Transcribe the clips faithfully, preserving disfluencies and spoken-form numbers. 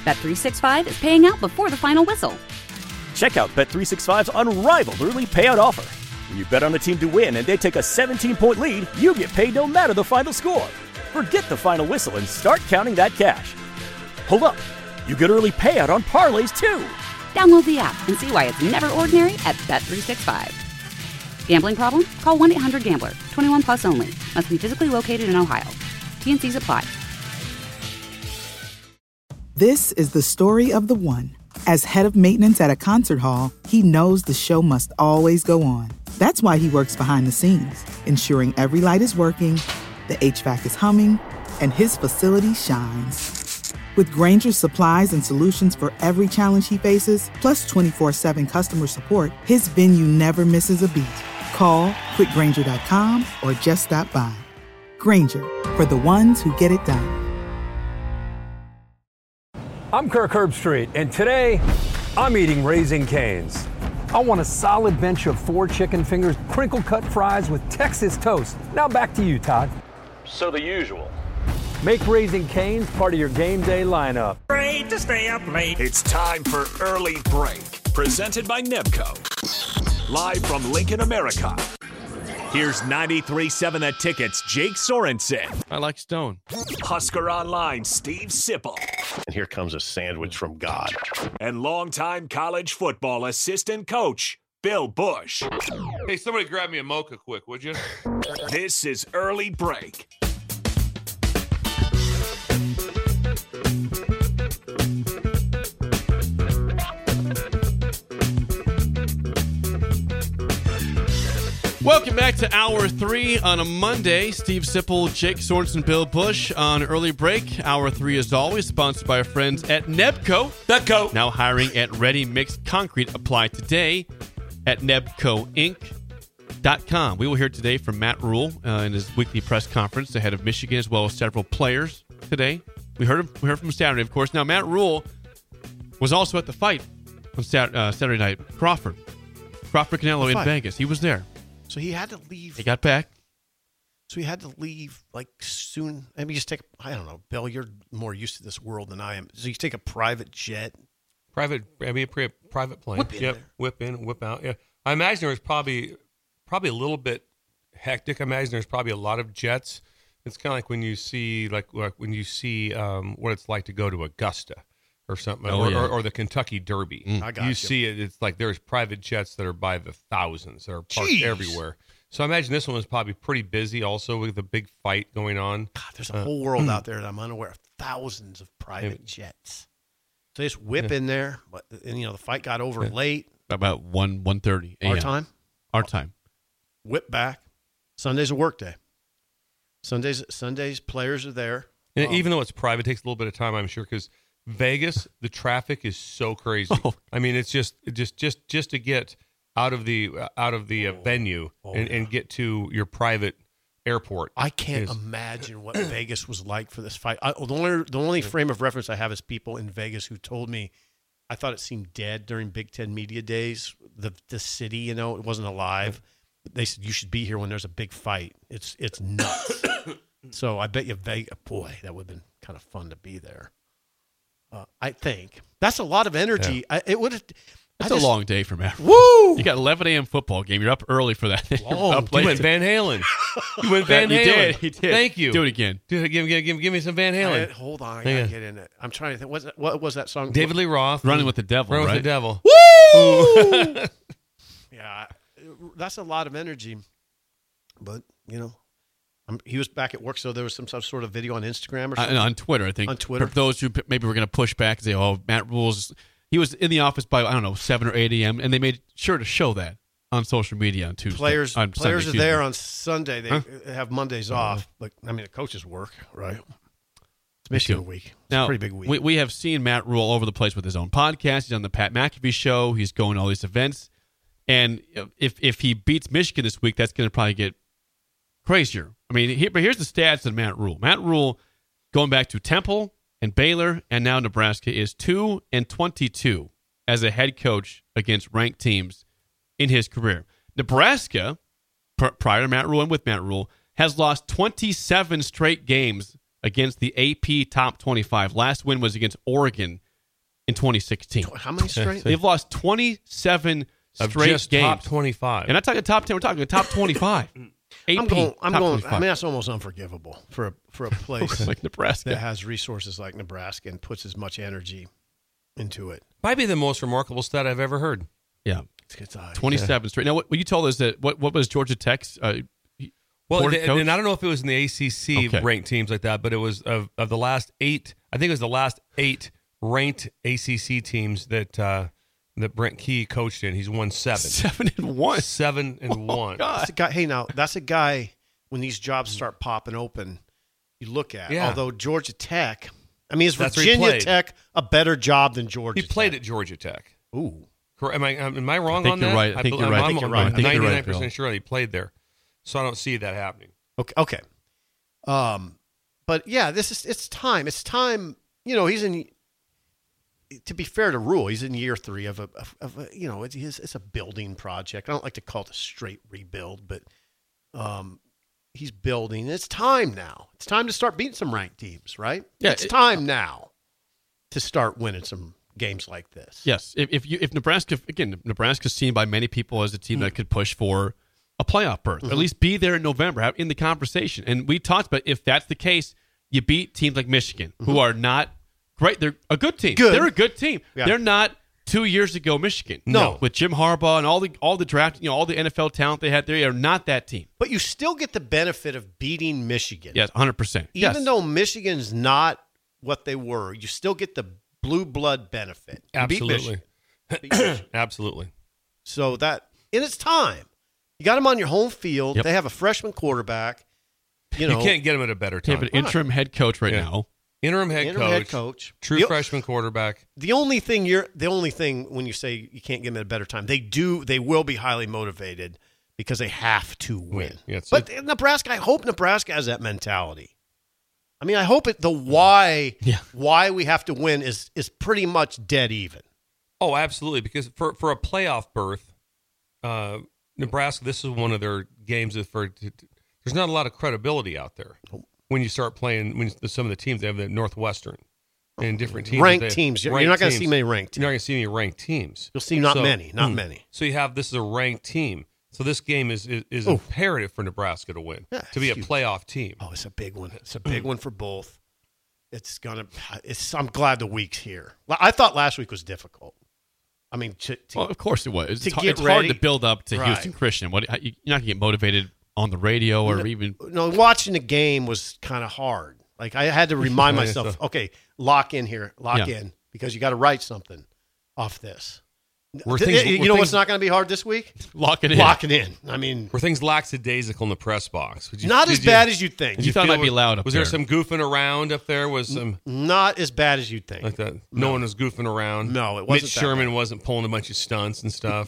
Bet three sixty-five is paying out before the final whistle. Check out Bet three sixty-five's unrivaled early payout offer. When you bet on a team to win and they take a seventeen-point lead, you get paid no matter the final score. Forget the final whistle and start counting that cash. Hold up. You get early payout on parlays, too. Download the app and see why it's never ordinary at Bet three sixty-five. Gambling problem? Call one eight hundred gambler. twenty-one plus only. Must be physically located in Ohio. T N Cs apply. This is the story of the one. As head of maintenance at a concert hall, he knows the show must always go on. That's why he works behind the scenes, ensuring every light is working, the H V A C is humming, and his facility shines. With Grainger's supplies and solutions for every challenge he faces, plus twenty-four seven customer support, his venue never misses a beat. Call quick grainger dot com or just stop by. Grainger, for the ones who get it done. I'm Kirk Herbstreit, and today I'm eating Raising Cane's. I want a solid bench of four chicken fingers, crinkle-cut fries with Texas toast. Now back to you, Todd. So the usual. Make Raising Cane's part of your game day lineup. Great to stay up late. It's time for Early Break, presented by Nebco. Live from Lincoln, America. Here's ninety-three point seven The Ticket's Jake Sorensen. I like Stone. Husker Online, Steve Sipple. And here comes a sandwich from God. And longtime college football assistant coach, Bill Bush. Hey, somebody grab me a mocha quick, would you? This is Early Break. Welcome back to Hour three on a Monday. Steve Sipple, Jake Sorensen, Bill Bush on Early Break. Hour three, as always, sponsored by our friends at Nebco. Nebco. Now hiring at Ready Mixed Concrete. Apply today at nebco inc dot com. We will hear today from Matt Rhule uh, in his weekly press conference ahead of Michigan, as well as several players today. We heard, him, we heard from him Saturday, of course. Now, Matt Rhule was also at the fight on Saturday, uh, Saturday night. Crawford. Crawford Canelo in Vegas. He was there. So he had to leave. He got back. So he had to leave like soon. I mean, just take, I don't know, Bill, you're more used to this world than I am. So you take a private jet. Private, I mean, a private plane. Whip in yep. there. Whip in, whip out. Yeah. I imagine there was probably, probably a little bit hectic. I imagine there's probably a lot of jets. It's kind of like when you see, like, like when you see um, what it's like to go to Augusta or something, oh, or, yeah. or, or the Kentucky Derby. Mm. I got you, you. see it. It's like there's private jets that are by the thousands. That are parked Jeez. everywhere. So I imagine this one was probably pretty busy also with the big fight going on. God, there's a Uh, whole world out there that I'm unaware of. Thousands of private Yeah. jets. So they just whip Yeah. in there. But, and, you know, the fight got over Yeah. late. About one one thirty Our time. Our time. Whip back. Sunday's a work day. Sundays, Sundays, players are there. And Um, even though it's private, it takes a little bit of time, I'm sure, because Vegas, the traffic is so crazy. Oh. I mean, it's just just just just to get out of the uh, out of the uh, venue Oh, and, yeah. and get to your private airport. I can't is- imagine what Vegas was like for this fight. I, the only the only frame of reference I have is people in Vegas who told me I thought it seemed dead during Big Ten media days. The the city, you know, it wasn't alive. They said you should be here when there's a big fight. It's it's nuts. So I bet you Vegas, boy, that would have been kind of fun to be there. Uh, I think that's a lot of energy. I, it would have. That's I just- a long day for Matt. Woo! You got eleven a.m. football game. You're up early for that. You're Long. up You late went to- Van Halen. You went Van You Halen. did. He did. Thank you. Do it again. Do it. Give, give, give, give me some Van I- Halen. hold on, I Hang gotta on. get in it. I'm trying to think. What's that, what was that song? David Lee Roth. Running with the Devil, Running right? with the Devil. Woo! Yeah, that's a lot of energy. But, you know, I'm, he was back at work, so there was some sort of video on Instagram or Uh, something. on Twitter, I think. On Twitter. For those who p- maybe were going to push back and say, oh, Matt Rule's, he was in the office by, I don't know, seven or eight a.m., and they made sure to show that on social media on Tuesday. Players on players Sunday, are there excuse me. on Sunday. They Huh? have Mondays Uh-huh. off. But, I mean, the coaches work, right? It's Michigan too. week. It's Now, a pretty big week. We, we have seen Matt Rule all over the place with his own podcast. He's on the Pat McAfee show. He's going to all these events. And if if he beats Michigan this week, that's going to probably get crazier. I mean, here, but here's the stats of Matt Rule. Matt Rule, going back to Temple and Baylor and now Nebraska, is two and twenty-two as a head coach against ranked teams in his career. Nebraska, pr- prior to Matt Rule and with Matt Rule, has lost twenty-seven straight games against the A P Top twenty-five. Last win was against Oregon in twenty sixteen. How many straight? They've lost twenty-seven Of straight just games. top twenty-five. And I'm talking top ten. We're talking top twenty-five. A P, I'm going. I'm top going. twenty-five. I mean, that's almost unforgivable for a for a place like Nebraska that has resources like Nebraska and puts as much energy into it. Might be the most remarkable stat I've ever heard. Yeah, it's, it's, uh, twenty-seven yeah. straight. Now, what, what you told us that what what was Georgia Tech's? Uh, Well, board and, coach? and I don't know if it was in the A C C Okay. ranked teams like that, but it was of, of the last eight. I think it was the last eight ranked A C C teams that uh, that Brent Key coached in. He's won seven, seven and one, seven and oh, one. God. That's a guy. Hey, now that's a guy. When these jobs start popping open, you look at. Yeah. Although Georgia Tech, I mean, is That's where he Virginia played. Tech a better job than Georgia? He played Tech? at Georgia Tech. Ooh, Correct. Am I am I wrong I think on you're that? right. I think bel- you're right. I'm, I think you're right. I think you're right, ninety-nine Bill. percent sure that he played there, so I don't see that happening. okay, okay. Um, but yeah, this is it's time. It's time. You know, he's in. To be fair to Rule, he's in year three of a, of, of a you know, it's, it's a building project. I don't like to call it a straight rebuild, but um, he's building. It's time now. It's time to start beating some ranked teams, right? Yeah, it's it- time now to start winning some games like this. Yes, if if, you, if Nebraska again, Nebraska's seen by many people as a team that could push for a playoff berth, Mm-hmm. at least be there in November, have, in the conversation. And we talked about if that's the case, you beat teams like Michigan, who are not great. They're a good team. Good. They're a good team. Yeah. They're not two years ago Michigan. No. with Jim Harbaugh and all the all the draft, you know, all the N F L talent they had. They are not that team. But you still get the benefit of beating Michigan. Yes, one hundred percent. Even Yes. though Michigan's not what they were, you still get the blue blood benefit. You beat Absolutely, Michigan. Beat Michigan. absolutely. So that, and it's time. You got them on your home field. Yep. They have a freshman quarterback. You You, know, can't get him at a better They time. have an interim head coach right Yeah. now. Interim head interim coach, head coach. true The- freshman quarterback. The only thing you're, the only thing when you say you can't give them at a better time, they do, they will be highly motivated because they have to win. Yeah, it's- but Nebraska, I hope Nebraska has that mentality. I mean, I hope it. The why, Yeah. why we have to win is is pretty much dead even. Oh, absolutely. Because for, for a playoff berth, uh, Nebraska, this is one of their games that for there's not a lot of credibility out there when you start playing when some of the teams they have the Northwestern and different teams. Ranked they- teams. You're ranked not going to teams. see many ranked. You're not going to see any ranked teams. You'll see not So- many, not Hmm. many. So you have this is a ranked team. So this game is is, is Oof. imperative for Nebraska to win Yeah, to be a huge. playoff team. Oh, it's a big one. It's a big one for both. It's gonna. It's. I'm glad the week's here. I thought last week was difficult. I mean, to, to, Well, of course it was. It's, to hard, get it's hard to ready. build up to Right. Houston Christian. What how- you- you're not going to get motivated on the radio or even no, watching the game was kind of hard. Like I had to remind Yeah, myself, so- okay, lock in here, lock Yeah. in, because you got to write something off this. Were Th- things- you were know what's things- not going to be hard this week? lock it in. Lock it in. I mean, Were things lackadaisical in the press box? Did you- not did as you- bad as you'd think. did You thought it feel might be was- loud up Was there. there some goofing around up there? Was some Not as bad as you'd think. like that? No, one was goofing around. No, it wasn't Mitch that Sherman bad. wasn't pulling a bunch of stunts and stuff.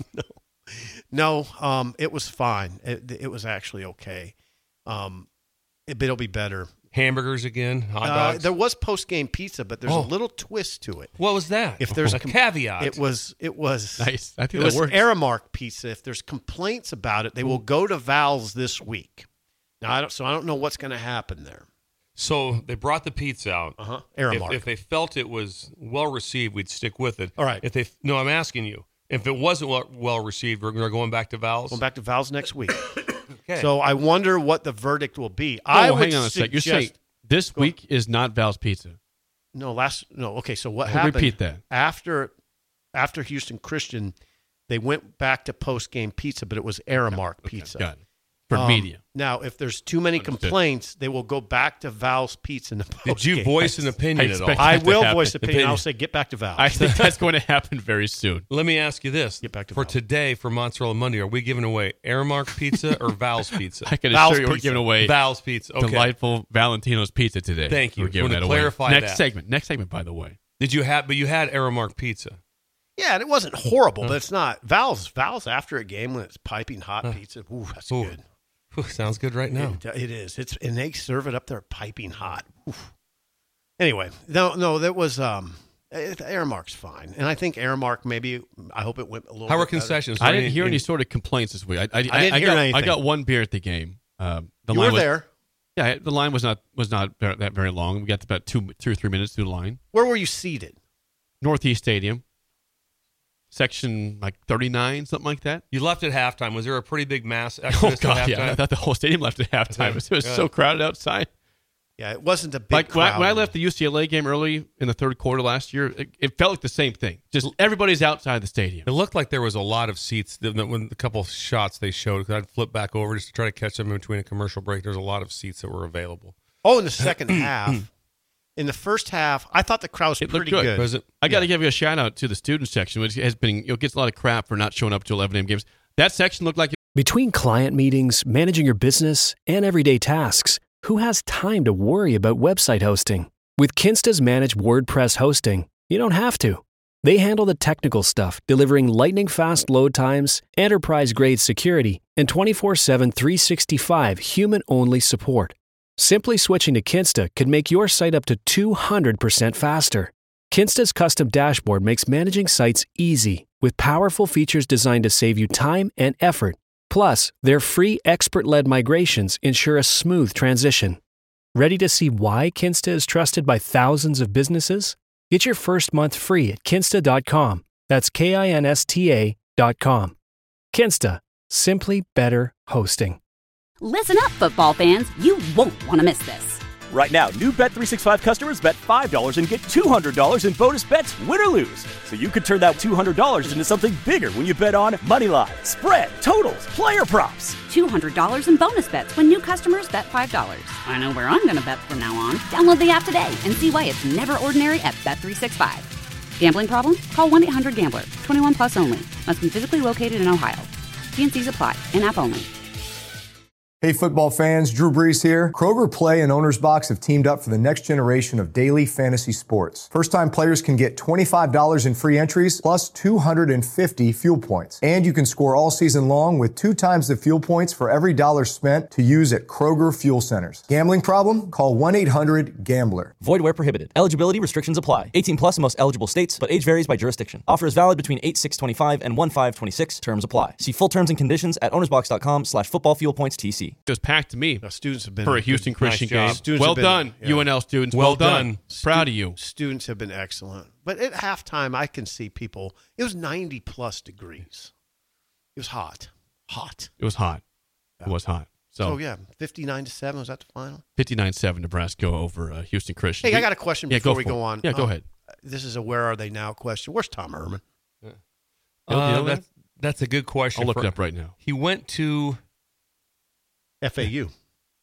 No, um, it was fine. It, it was actually okay. Um, it, but it'll be better. Hamburgers again, hot Uh, dogs. there was post game pizza, but there's Oh. a little twist to it. what was that? If there's a com- caveat, It was it was Nice. I think it that was works. Aramark pizza. If there's complaints about it, they will go to Val's this week. Now, I don't, so I don't know what's going to happen there. so they brought the pizza out. Uh huh. If, Aramark. if they felt it was well received, we'd stick with it. All right. If they no, I'm asking you. If it wasn't well, well received, we're we're going back to Val's. Going back to Val's next week. Okay. So I wonder what the verdict will be. Oh, I would hang on a sec. You're suggest- saying this week is not Val's Pizza. no last no. Okay, so what Well, happened? repeat that. after after Houston Christian, they went back to post game pizza, but it was Aramark pizza. Got it. For Um, media. Now, if there's too many Understood. complaints, they will go back to Val's Pizza in the post Did you voice an opinion I at all? expect- I that to will happen. voice opinion. Opinion. I'll say get back to Val's. I think that's going to happen very soon. Let me ask you this: Get back to for Val's. today, for Mozzarella Monday, are we giving away Aramark Pizza or Val's Pizza? I can Val's assure you we're Pizza. giving away Val's Pizza. Okay. delightful Valentino's pizza today. Thank you. We're giving Wanted that to away. clarify Next that. segment. Next segment, by the way. Did you have? But you had Aramark Pizza. Yeah, and it wasn't horrible, but it's not. Val's Val's after a game when it's piping hot pizza. Ooh, that's Ooh. good. Whew, sounds good right now. It, it is. It's and they serve it up there piping hot. Oof. Anyway, no, no, that was um, it, Aramark's fine, and I think Aramark maybe. I hope it went a little. How were bit better. concessions? I Were didn't any- hear any any- sort of complaints this week. I, I, I didn't hear got, anything. I got one beer at the game. Um, the You line were was, there. Yeah, the line was not was not ver- that very long. We got to about two, two or three minutes through the line. Where were you seated? Northeast Stadium, section like thirty-nine, something like that. You left at halftime. Was there a pretty big mass Oh, exodus God, at halftime? yeah. I thought the whole stadium left at halftime. It was Yeah. so crowded outside. Yeah, it wasn't a big Like when I, crowd. when I left the U C L A game early in the third quarter last year, it, it felt like the same thing. Just everybody's outside the stadium. It looked like there was a lot of seats. The, the, when the couple of shots they showed, 'cause I'd flip back over just to try to catch them in between a commercial break. There's a lot of seats that were available. Oh, in the second half. In the first half, I thought the crowd was It pretty looked good. good. Was it? I got to give you a shout out to the student section, which has been you know, gets a lot of crap for not showing up to eleven a.m. games. That section looked like it. Between client meetings, managing your business, and everyday tasks, who has time to worry about website hosting? With Kinsta's managed WordPress hosting, you don't have to. They handle the technical stuff, delivering lightning-fast load times, enterprise-grade security, and twenty-four seven, three sixty-five human-only support. Simply switching to Kinsta could make your site up to two hundred percent faster. Kinsta's custom dashboard makes managing sites easy, with powerful features designed to save you time and effort. Plus, their free expert-led migrations ensure a smooth transition. Ready to see why Kinsta is trusted by thousands of businesses? Get your first month free at kinsta dot com. That's K I N S T A dot com. Kinsta. Simply better hosting. Listen up, football fans. You won't want to miss this. Right now, new Bet three sixty-five customers bet five dollars and get two hundred dollars in bonus bets, win or lose. So you could turn that two hundred dollars into something bigger when you bet on money line, spread, totals, player props. two hundred dollars in bonus bets when new customers bet five dollars. I know where I'm going to bet from now on. Download the app today and see why it's never ordinary at Bet three sixty-five. Gambling problem? Call one eight hundred gambler. twenty-one plus only. Must be physically located in Ohio. T and Cs apply. In-app only. Hey football fans, Drew Brees here. Kroger Play and Owner's Box have teamed up for the next generation of daily fantasy sports. First-time players can get twenty-five dollars in free entries plus two hundred fifty fuel points. And you can score all season long with two times the fuel points for every dollar spent to use at Kroger Fuel Centers. Gambling problem? Call one eight hundred gambler. Void where prohibited. Eligibility restrictions apply. eighteen plus in most eligible states, but age varies by jurisdiction. Offer is valid between eight six twenty-five and one five twenty-six. Terms apply. See full terms and conditions at ownersbox.com slash football fuel points TC. It was packed to me Now, students have been for a Houston good- Christian nice game. job. Students Well have been- done, yeah. U N L students. Well Well, done. done. Proud of you. Students have been excellent. But at halftime, I can see people. It was ninety plus degrees. It was hot. Hot. It was hot. It was hot. So, Oh, yeah. fifty-nine to seven. Was that the final? fifty-nine seven Nebraska over uh, Houston Christian. Hey, I got a question Yeah, before go we for go it. on. Yeah, go Um, ahead. This is a where are they now question. Where's Tom Herman? You know- Uh, you know that's, that's a good question. I'll look for- it up right now. He went to F A U.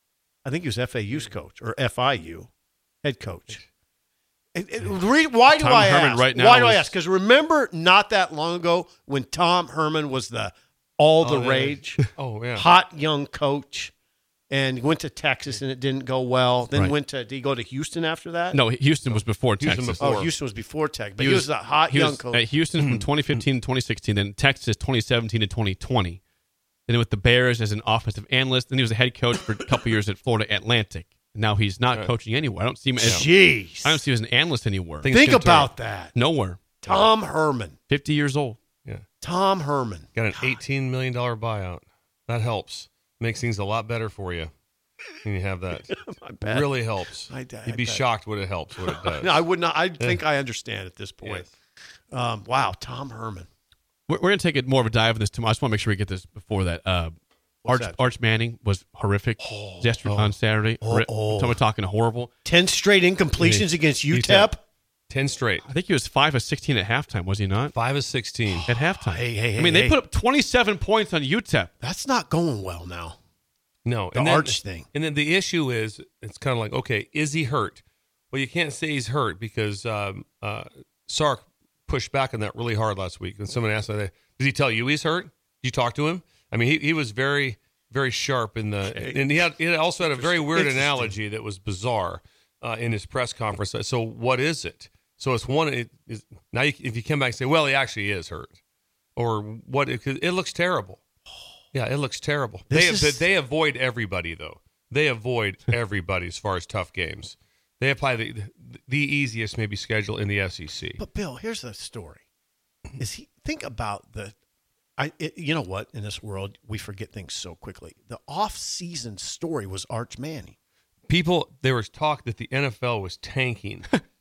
I think he was F A U's coach or F I U head coach. It- it- re- why do Tom I Herman ask? right now why do I is- ask? Because remember, not that long ago, when Tom Herman was the all the Oh, yeah. rage, Oh, yeah. hot young coach, and he went to Texas and it didn't go well. Then Right. went to did he go to Houston after that? No, Houston was before Houston Texas. before. Oh, Houston was before Tech, but he, was, the hot he young was coach. At Houston from twenty fifteen to twenty sixteen, then Texas twenty seventeen to twenty twenty. Then with the Bears as an offensive analyst. Then he was a head coach for a couple years at Florida Atlantic. Now he's not Right. coaching anywhere. I don't see him as Jeez, I don't see him as an analyst anywhere. Things think can turn. about that. Nowhere. Tom Herman. fifty years old. Yeah. Tom Herman. Got an eighteen million dollars buyout. That helps. Makes things a lot better for you when you have that. I bet. Really helps. I- I You'd be bet. shocked what it helps, what it does. No, I would not. I think I understand at this point. Um, wow, Tom Herman. We're, we're going to take it more of a dive in this tomorrow. I just want to make sure we get this before that. Uh, What's Arch, that? Arch Manning was horrific yesterday on Saturday. Oh, Horri- oh. Someone talking horrible. Ten straight incompletions against U T E P. ten straight. I think he was five of sixteen at halftime, was he not? five of sixteen. At halftime. Hey, hey, hey, I mean, hey. they put up twenty-seven points on U T E P. That's not going well now. No. The and then, Arch thing. And then the issue is, it's kind of like, okay, is he hurt? Well, you can't say he's hurt because um, uh, Sark pushed back on that really hard last week. And someone asked, did he tell you he's hurt? Did you talk to him? I mean, he, he was very, very sharp in the, and he had he also had a very weird analogy that was bizarre uh, in his press conference. So what is it? So it's one. It is, now, you, if you come back and say, well, he actually is hurt, or what? It, it looks terrible. Yeah, it looks terrible. They This is- they avoid everybody though. They avoid everybody as far as tough games. They apply the the easiest maybe schedule in the S E C. But Bill, here's the story: is he think about the? I it, you know what? In this world, we forget things so quickly. The off-season story was Arch Manning. People, there was talk that the N F L was tanking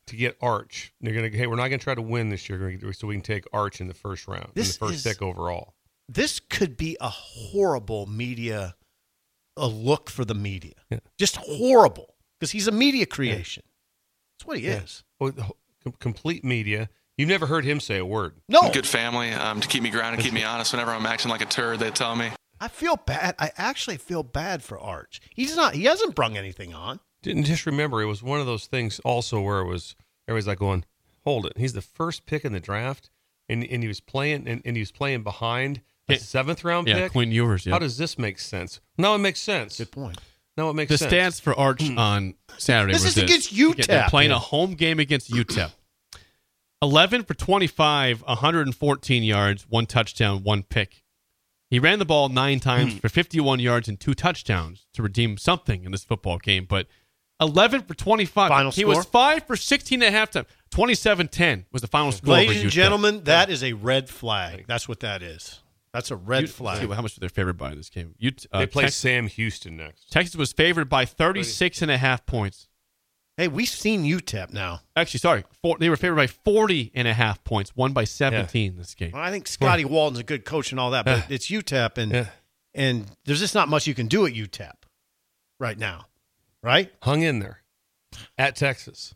to get Arch. They're going to, hey, we're not going to try to win this year, so we can take Arch in the first round, This in the first is- pick overall. This could be a horrible media, a look for the media. Yeah. Just horrible, because he's a media creation. That's what he Yeah. is. Well, the whole- com- complete media. You've never heard him say a word. No. Good family um, to keep me grounded, keep me honest. Whenever I'm acting like a turd, they tell me. I feel bad. I actually feel bad for Arch. He's not. He hasn't brung anything on. Didn't just remember, it was one of those things also where it was, everybody's like going, hold it. He's the first pick in the draft, and, and he was playing and, and he was playing behind a seventh round Yeah, pick. Quinn Ewers. Yeah. How does this make sense? No, it makes sense. Good point. No, it makes the sense. stats for Arch on Saturday This was is against U T E P. They're playing Yeah. a home game against U T E P. eleven for twenty-five, one hundred fourteen yards, one touchdown, one pick. He ran the ball nine times for fifty-one yards and two touchdowns to redeem something in this football game. But eleven for twenty-five. Final he score? was five for sixteen at halftime. twenty-seven ten was the final score. Ladies for and U T E P. gentlemen, that is a red flag. That's what that is. That's a red U- flag. see how much were they favored by in this game? U- uh, They play Tex- Sam Houston next. Texas was favored by thirty-six and a half points. Hey, we've seen U T E P now. Actually, sorry. Four, they were favored by forty and a half points, won by seventeen this game. Well, I think Scotty Walton's a good coach and all that, but it's U T E P, and Yeah. and there's just not much you can do at U T E P right now, right? Hung in there at Texas.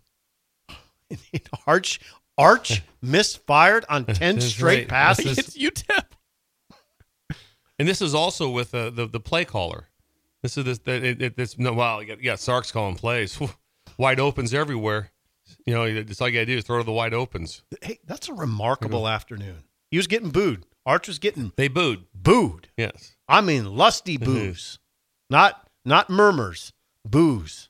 Arch Arch misfired on ten That's straight right. passes. It's U T E P. And this is also with uh, the the play caller. This is this. It, it, it's no. Wow, you got, you got Sark's calling plays. Wide opens everywhere. You know, it's all you got to do is throw to the wide opens. Hey, that's a remarkable afternoon. He was getting booed. Arch was getting They booed. booed. Yes. I mean, lusty boos, not not murmurs, boos.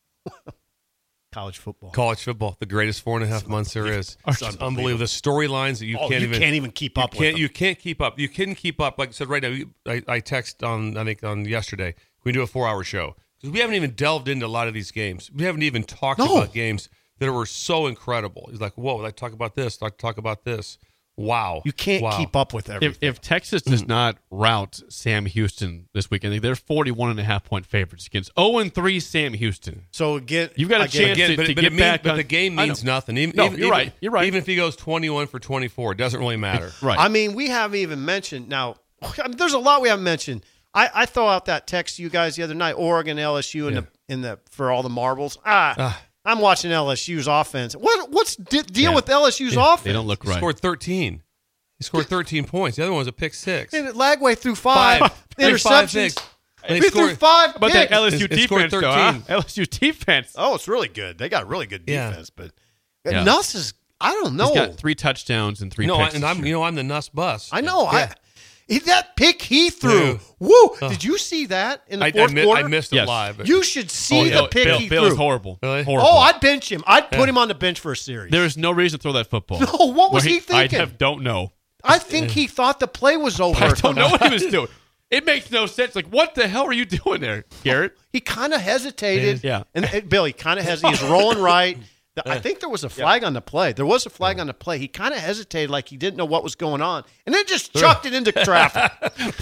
College football. College football, the greatest four and a half months there is. It's It's unbelievable. The storylines that you Oh, can't you even can't even keep you up with can't, them. You can't keep up. You couldn't keep up. Like I said, right now, you- I, I text on I think on yesterday. We do a four hour show because we haven't even delved into a lot of these games. We haven't even talked No. about games that were so incredible. He's like, whoa, I talk about this. I talk about this. Wow. You can't Wow. keep up with everything. If, if Texas does not rout Sam Houston this weekend, they're forty-one and a half point favorites against oh and three Sam Houston. so again, You've got a again, chance Again, to, but, to but get it mean- back but on- the game I means know. nothing. Even, No, even- you're even- right. You're right. Even if he goes twenty-one for twenty-four, it doesn't really matter. Right. I mean, we haven't even mentioned now. I mean, there's a lot we haven't mentioned. I, I throw out that text to you guys the other night. Oregon, L S U, in Yeah. the in the for all the marbles. Ah, Ah. I'm watching L S U's offense. What what's di- deal Yeah. with L S U's Yeah, offense? they don't look He right. scored thirteen. He scored thirteen points. The other one was a pick six. And Lagway threw five, Five. Five interceptions. picks. And He he threw scored- five. But that picks. L S U It- it scored defense, though, huh? thirteen. L S U defense. Oh, it's really good. They got really good Yeah. defense, but Yeah. Nuss is. I don't know. He's got three touchdowns and three No, I, picks. and this I'm year. you know I'm the Nuss bus. I know. Yeah. I that pick he threw. Yeah. Woo! Did you see that in the I, I, fourth mi- quarter? I missed it Yes. live. But You should see Oh, the Bill, pick Bill, he Bill is threw. horrible. Really? Horrible. Oh, I'd bench him. I'd put Yeah. him on the bench for a series. There is no reason to throw that football. No, what was Where he thinking? I have, don't know. I think he thought the play was over. I don't know what he was doing. It makes no sense. Like, what the hell are you doing there, Garrett? He kind of hesitated. Yeah. And, and Bill, he kind of hesitated. He's rolling right. The- I think there was a flag on the play. There was a flag on the play. He kind of hesitated like he didn't know what was going on. And then just chucked it into traffic.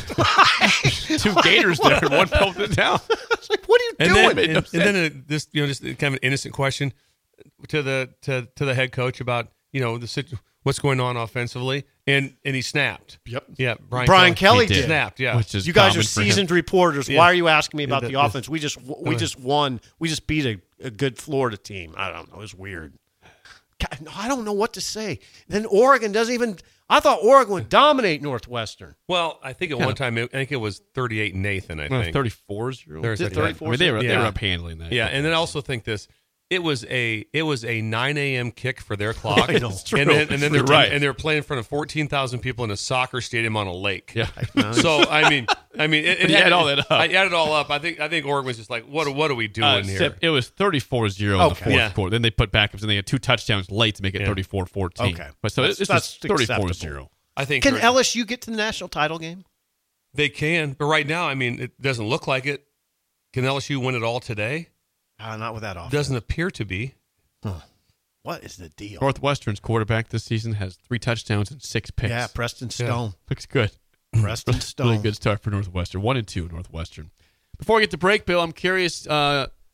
Two Gators there and one pulled it down. It's like, what are you and doing? then, and, and then uh this you know just kind of an innocent question to the to to the head coach about you know the situ- what's going on offensively, and and he snapped. Yep. Yeah, Brian, Brian Kelly He did. snapped. Yeah, Which is You guys are common for him. seasoned reporters. Yeah. Why are you asking me about Yeah, the that- offense? We just we just won. We just beat a, a good Florida team. I don't know. It's weird. God, I don't know what to say. Then Oregon doesn't even. I thought Oregon would dominate Northwestern. Well, I think at Yeah. one time it, I think it was thirty-eight Nathan. I No, think thirty-four zero. There's Is it a- thirty-four? I mean, they were, they Yeah. were up handling that. Yeah, and then I also think this. It was a it was a nine a.m. kick for their clock. I know. It's true. And then, and then they're You're right. and they're playing in front of fourteen thousand people in a soccer stadium on a lake. Yeah. So I mean, I mean, it, But you add all that up. I added it all up. I think I think Oregon was just like, what what are we doing Uh, here? Sip, it was thirty-four zero in the Okay. fourth Yeah. quarter. Then they put backups and they had two touchdowns late to make it Yeah. thirty-four fourteen. Okay. But so That's- it's that's thirty-four zero. I think Can they're- L S U get to the national title game? they can, but right now, I mean, it doesn't look like it. Can L S U win it all today? Uh, not with that offense. Doesn't appear to be. What is the deal? Northwestern's quarterback this season has three touchdowns and six picks. Yeah, Preston Stone. Looks good. Preston Stone. Really good start for Northwestern. One and two Northwestern. Before we get to break, Bill, I'm curious. Uh,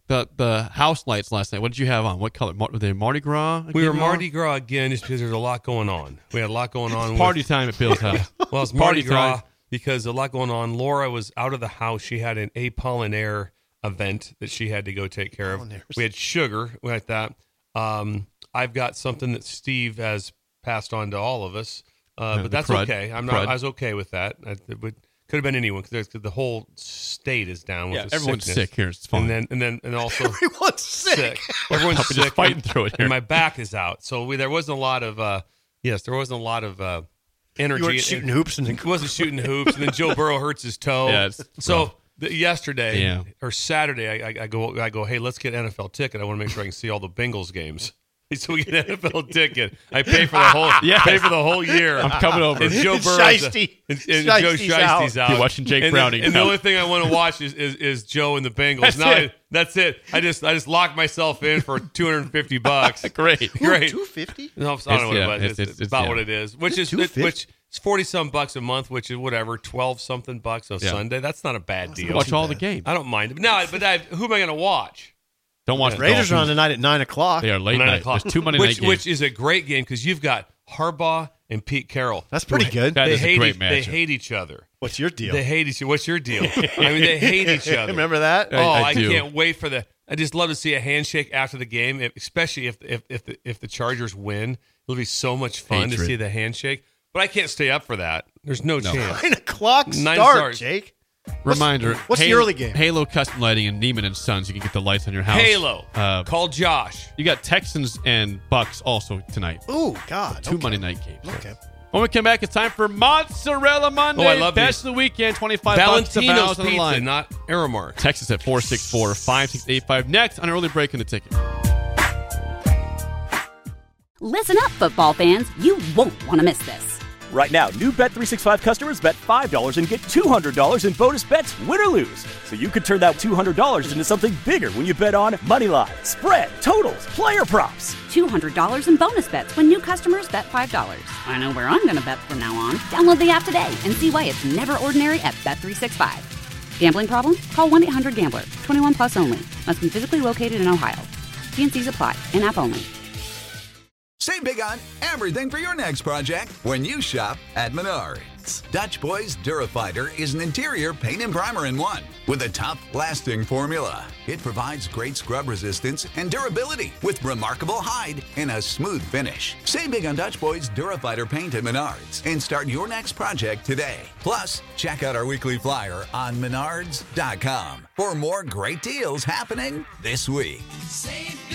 the the house lights last night. What did you have on? What color? Mar- were they Mardi Gras? We again, were Noah? Mardi Gras again just because there's a lot going on. We had a lot going on. It's party with, time at Bill's house. Well, it's Party Mardi Gras time. because a lot going on. Laura was out of the house. She had an Apollinaire event that she had to go take care of. We had sugar. We had that. Um, I've got something that Steve has passed on to all of us, uh, Yeah, but the that's crud. okay. I'm Crud. not. I was okay with that. I, it would, could have been anyone because the whole state is down with Yeah, the everyone's sickness. sick here. It's fine. And then and then and also Everyone's sick. Everyone's We're sick. just fighting and, through it here. and my back is out. So we, there wasn't a lot of uh, yes, there wasn't a lot of uh, energy. You weren't shooting hoops and It wasn't shooting hoops, and then Joe Burrow hurts his toe. Yeah, it's so rough. the, yesterday Yeah. or Saturday, I, I, I go I go, hey, let's get N F L ticket. I want to make sure I can see all the Bengals games. So we get an N F L ticket. I pay for the whole Yes. pay for the whole year. I'm coming over. And Joe Burrow Shiesty. and, and Shiesty's Joe Shiesty's out. You're watching Jake and Browning The, and the out. only thing I want to watch is, is, is Joe and the Bengals. That's now it. I, that's it. I just I just locked myself in for two hundred fifty bucks. Great. Great. two fifty. No, I don't It's- know what yeah, it was. it's- It's, it's- it's about yeah. what it is, which is two fifty? which is forty some bucks a month, which is whatever twelve something bucks a Yeah. Sunday. That's not a bad deal. Watch all the games. I don't mind it. No, but I, who am I going to watch? Don't watch the Raiders are on Dolphins. tonight at nine o'clock. They are late Nine night. o'clock. There's two Monday which, night games. which is a great game because you've got Harbaugh and Pete Carroll. That's pretty good. That they is a hate great each, They matchup. hate each other. What's your deal? They hate each other. What's your deal? I mean, they hate each other. Remember that? Oh, I- I I, do. can't wait for the. I just love to see a handshake after the game, if, especially if if if the, if the Chargers win. It'll be so much fun to Hatred. see the handshake. But I can't stay up for that. There's no, chance. Nine o'clock Nine start, stars. Jake. Reminder. what's the Halo, early game? Halo Custom Lighting and Neiman and Sons. You can get the lights on your house. Halo. Uh, Call Josh. you got Texans and Bucks also tonight. Ooh, God. Two okay. Monday night games. Okay. When we come back, it's time for Mozzarella Monday. Oh, I love Best these. of the weekend. twenty-five bucks to Valentino's vows on the Pizza, line. not Aramark. Text us at four six four, five six eight five. Next on Early Break in the Ticket. Listen up, football fans. You won't want to miss this. Right now, new Bet three sixty-five customers bet five dollars and get two hundred dollars in bonus bets, win or lose. So you could turn that two hundred dollars into something bigger when you bet on money line, spread, totals, player props. two hundred dollars in bonus bets when new customers bet five dollars. I know where I'm going to bet from now on. Download the app today and see why it's never ordinary at Bet three sixty-five. Gambling problem? Call one eight hundred gambler. twenty-one plus only. Must be physically located in Ohio. T and C's apply. In-app only. Save big on everything for your next project when you shop at Menards. Dutch Boys Durafighter is an interior paint and primer in one with a tough, lasting formula. It provides great scrub resistance and durability with remarkable hide and a smooth finish. Save big on Dutch Boys Durafighter paint at Menards and start your next project today. Plus, check out our weekly flyer on menards dot com for more great deals happening this week. Save